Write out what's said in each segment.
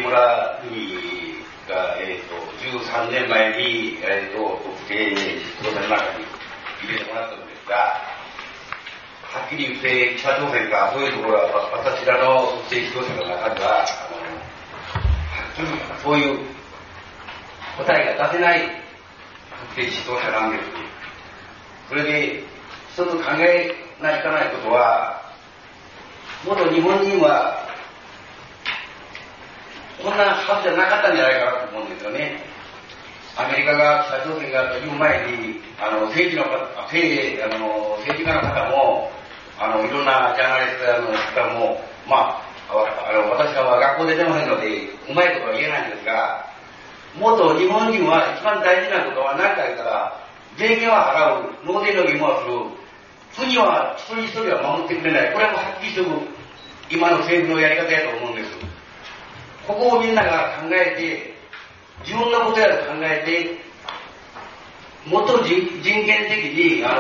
村にが、13年前に、特定実行者の中に入れてもらったのですが、はっきり言って北朝鮮がそういうところは私らの特定実行者の中では、はっきりそういう答えが出せない特定実行者なんです。それで一つ考えないかないことは、元日本人はこんなはずじゃなかったんじゃないかなと思うんですよね。アメリカが北朝鮮がという前に政治家の方もいろんなジャーナリストの方も、私は学校出てませんのでうまいことは言えないんですが、元日本人は一番大事なことは何か言ったら、税金は払う、納税の義務はする、国は一人一人は守ってくれない。これはもうはっきりする今の政府のやり方やと思うんです。ここをみんなが考えて、自分のことやと考えて、もっと人権的にや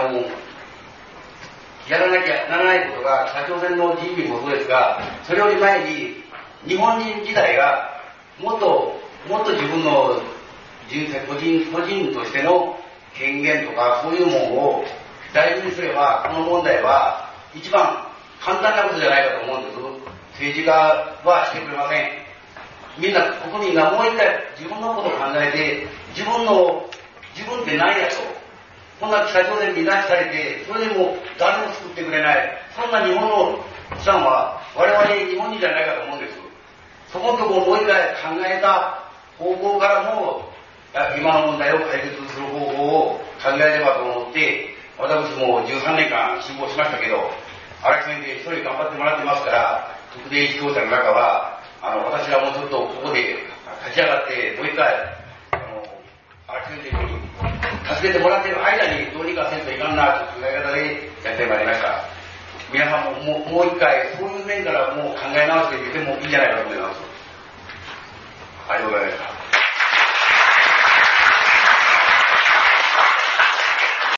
らなきゃならないことが、北朝鮮の人民もそうですが、それより前に日本人時代がもっと自分の人生、個人としての権限とかそういうものを大事にすれば、この問題は一番簡単なことじゃないかと思うんです。政治家はしてくれません。みんな国民がもう一回自分のことを考えて、自分って何やと、こんな北朝鮮に拉致されて、それでも誰も救ってくれない、そんな日本の資産は我々日本人じゃないかと思うんです。そこのところをもう一回考えた方向からも今の問題を解決する方法を考えればと思って、私も13年間辛抱しましたけど、荒木先生一人頑張ってもらってますから、特定指導者の中は私らもちょっとここで立ち上がってもう一回荒木先生に助けてもらっている間にどうにかせんといかんなという考え方でやってまいりました。皆さんももう一回そういう面からもう考え直してみてもいいんじゃないかと思います。